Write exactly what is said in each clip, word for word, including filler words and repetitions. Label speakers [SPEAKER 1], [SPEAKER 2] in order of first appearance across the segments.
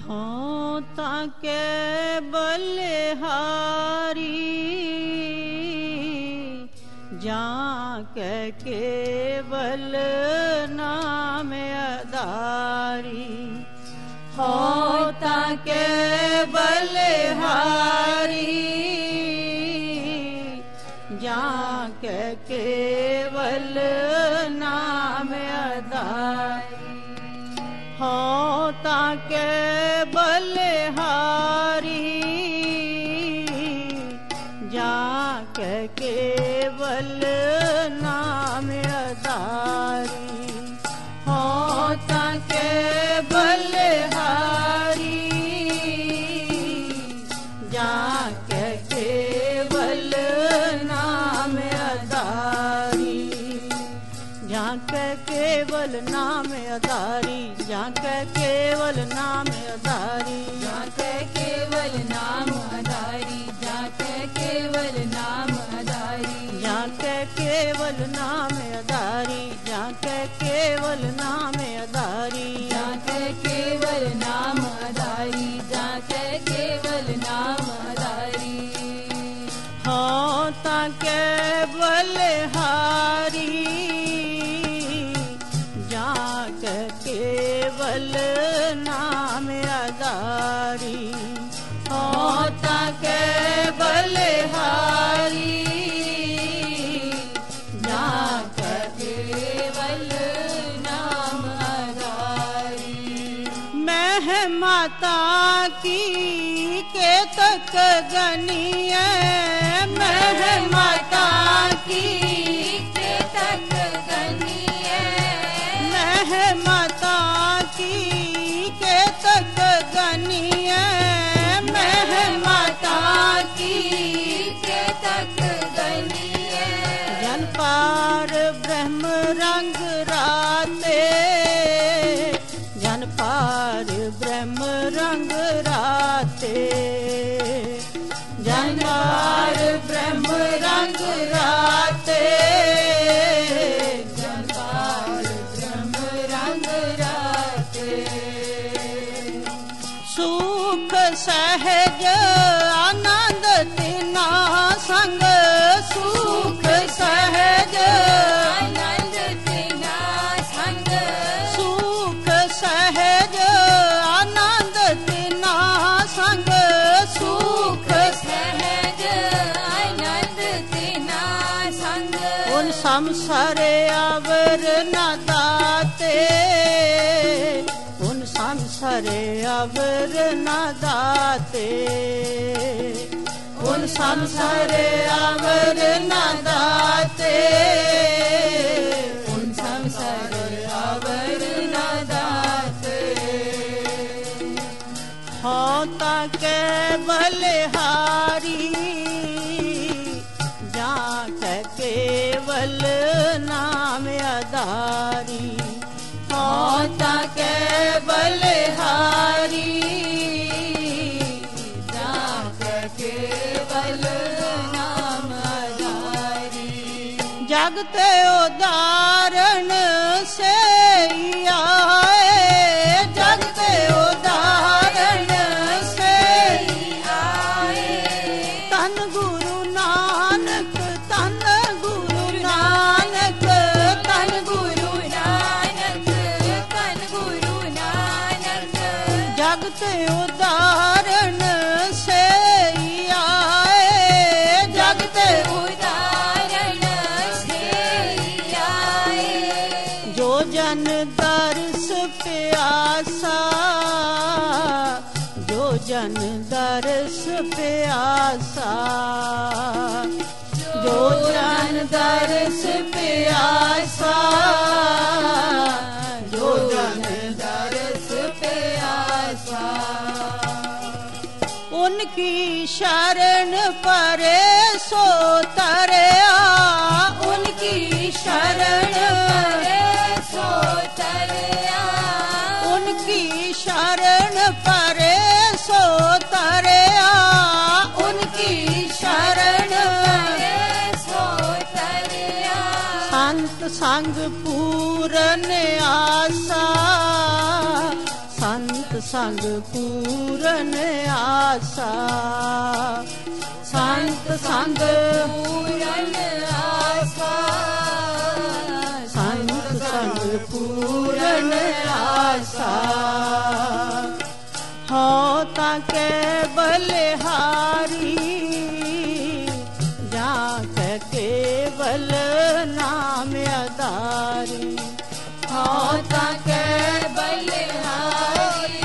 [SPEAKER 1] हाँ ताके बलिहारी जाके केवल नाम आधारी। हाँ ताके बलिहारी जाके केवल नाम आधारी। हाँ ताके बलिहारी जाके केवल नाम आधारी। हाँ ताके बलिहारी जाके केवल नाम आधारी। जाके केवल नाम आधारी जाके केवल नाम आधारी।
[SPEAKER 2] जाके केवल नाम आधारी जाके केवल नाम आधारी।
[SPEAKER 1] जाके केवल नाम आधारी जाके केवल नाम आधारी।
[SPEAKER 2] जाके केवल नाम आधारी जाके केवल नाम आधारी।
[SPEAKER 1] हाँ ताके बलिहारी जाके केवल नाम आधारी। हाँ ताके बलिहारी जाके
[SPEAKER 2] केवल नाम आधारी।
[SPEAKER 1] मैं माता की के तक गनिय। मैं माता की
[SPEAKER 2] के तक गनिय।
[SPEAKER 1] मैं माता की के तक गनिय। मैं माता
[SPEAKER 2] की के तक गनिय।
[SPEAKER 1] जन पार ब्रह्म रंग राते जन पार ब्रह्म रंग राते। जन पार ब्रह्म रंग राते।
[SPEAKER 2] जन पार ब्रह्म रंग राते।
[SPEAKER 1] सुख सहज आनंद तिना संग। सुख सहज
[SPEAKER 2] आनंद तिना संग।
[SPEAKER 1] सुख सहज आनंद तिना संग। सुख
[SPEAKER 2] सहज आनंद तिना संग।
[SPEAKER 1] उन संसारे आवर न दाते। उन संसारे आवर न दाते। उन संसारे आवर न दाते।
[SPEAKER 2] उन संसार आवर न दाते।
[SPEAKER 1] हाँ ताके बलिहारी जाके केवल नाम आधारी। हाँ ताके बलिहारी
[SPEAKER 2] जाके केवल नाम आधारी।
[SPEAKER 1] जगते उदाहरण से ही आए। जगते उदाहरण से ही
[SPEAKER 2] आए।
[SPEAKER 1] तन गुरु नानक तन गुरु नानक तन गुरु
[SPEAKER 2] नानक तन गुरु नानक।
[SPEAKER 1] जगते उदाहरण से ही आए। जगते
[SPEAKER 2] उदाहरण से ही आए।
[SPEAKER 1] जो जन दर्श प्यासा जो जन दर्श प्यासा। जो जन दर्श प्यासा जो जन
[SPEAKER 2] दर्श प्यासा।
[SPEAKER 1] उनकी शरण परे सो तरया। उनकी शरण
[SPEAKER 2] परे सो तरया।
[SPEAKER 1] उनकी शरण परे सो तरया। उनकी शरण
[SPEAKER 2] परे सो तरया।
[SPEAKER 1] संत संग पूरन आसा। संत संत संग पूरन आशा, संत संग
[SPEAKER 2] पूरन आशा,
[SPEAKER 1] संत संग पूरन आशा। हो ताके बलिहारी जाके केवल नाम आधारी, हो ताके
[SPEAKER 2] बलिहारी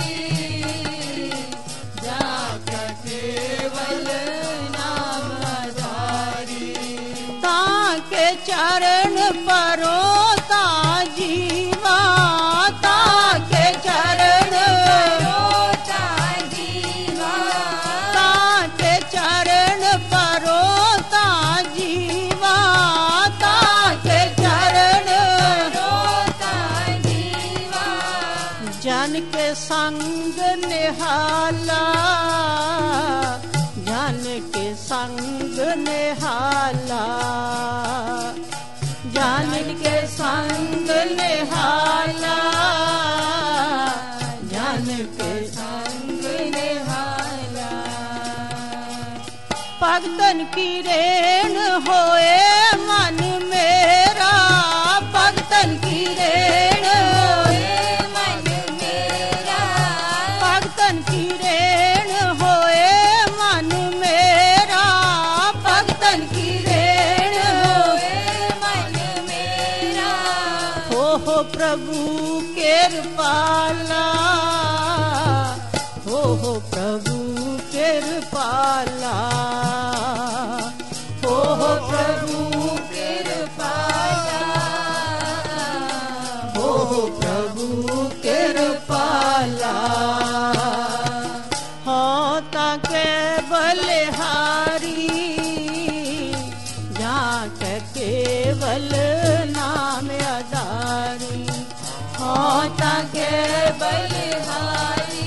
[SPEAKER 2] जाके केवल नाम आधारी।
[SPEAKER 1] ताके चरण परो ता जीवा, ताके चरण
[SPEAKER 2] रोता जीवा,
[SPEAKER 1] ताके चरण परो ता जीवा, ताके चरण
[SPEAKER 2] रोता जीवा।
[SPEAKER 1] जन के संग निहाला, जन के संग निहाला, जन के संग निहाला, जन के
[SPEAKER 2] संग निहाला।
[SPEAKER 1] भगतन की रेण होए मन मेरा, भगतन की रेण
[SPEAKER 2] होए मन मेरा,
[SPEAKER 1] भगतन की रेण होए मन मेरा, भगतन की रेण
[SPEAKER 2] होए मन मेरा।
[SPEAKER 1] हो हो प्रभु कृपाला, हो हो प्रभु कृपाला, हो हो प्रभु
[SPEAKER 2] कृपाला,
[SPEAKER 1] हो हो प्रभु कृपाला। हो ताके बलिहारी जाके केवल नाम आधारी, हो ताके
[SPEAKER 2] बलिहारी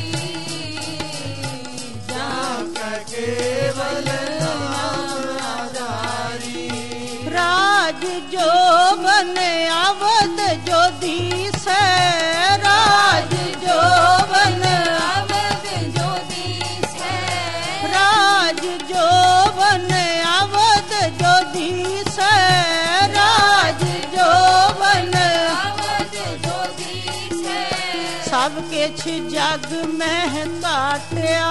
[SPEAKER 2] जाके केवल नाम आधारी।
[SPEAKER 1] राज जो बने अवध जो दीस है, राज जो बने
[SPEAKER 2] अवध ज्योतिष है,
[SPEAKER 1] राज जो बने अवध जो दीस है, राज जो बने
[SPEAKER 2] अवध ज्योतिष है।
[SPEAKER 1] सब किछ जग में काटिया,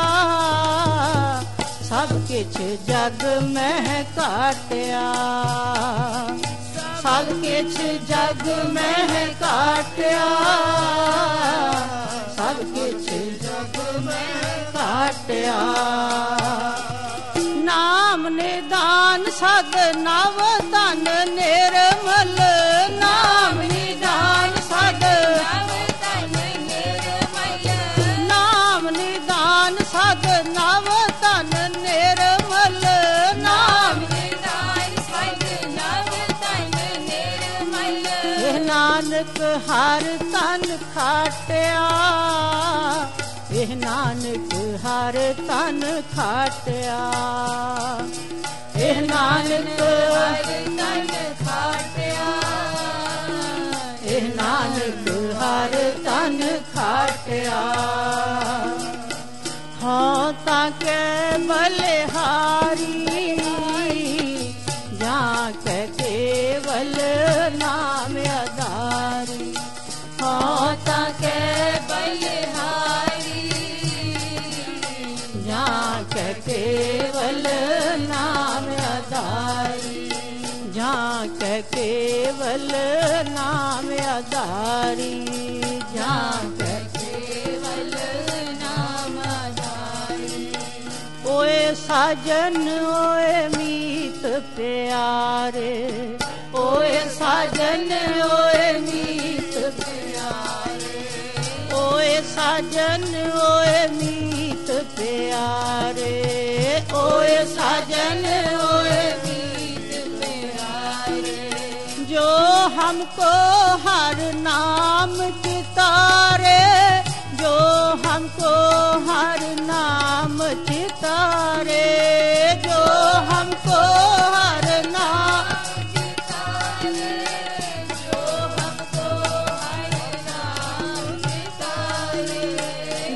[SPEAKER 1] सब किछ जग में काटिया, सब किछ जग में काटिया, सब किछ जग में काटिया। नाम निदान सद नव तन निर्मल, नाम निदान सद
[SPEAKER 2] नव तन निर्मल,
[SPEAKER 1] नाम निदान सद नव तन निर्मल, नाम
[SPEAKER 2] निदान सद नव तन निर्मल।
[SPEAKER 1] एह नानक हर तन खाटिया, एह नानक हर तन खाटिया, एह नानक
[SPEAKER 2] हर तन खाटिया,
[SPEAKER 1] एह नानक हर तन खाटिया। हो ताके बलिहारी जाके केवल नाम आधारी, हो ताके
[SPEAKER 2] बलिहारी
[SPEAKER 1] जाके केवल नाम आधारी, जाके केवल नाम आधारी, जाके
[SPEAKER 2] केवल नाम आधारी।
[SPEAKER 1] ओए साजन ओए मीत प्यारे, ओए साजन ओए मीत प्यारे, ओए साजन ओए मीत प्यारे, ओए साजन ओए
[SPEAKER 2] मीत प्यारे।
[SPEAKER 1] जो हमको हर नाम चितारे, जो हमको हर नाम चितारे, जो हमको हर नाम
[SPEAKER 2] चितारे, जो हमको हर नाम चितारे।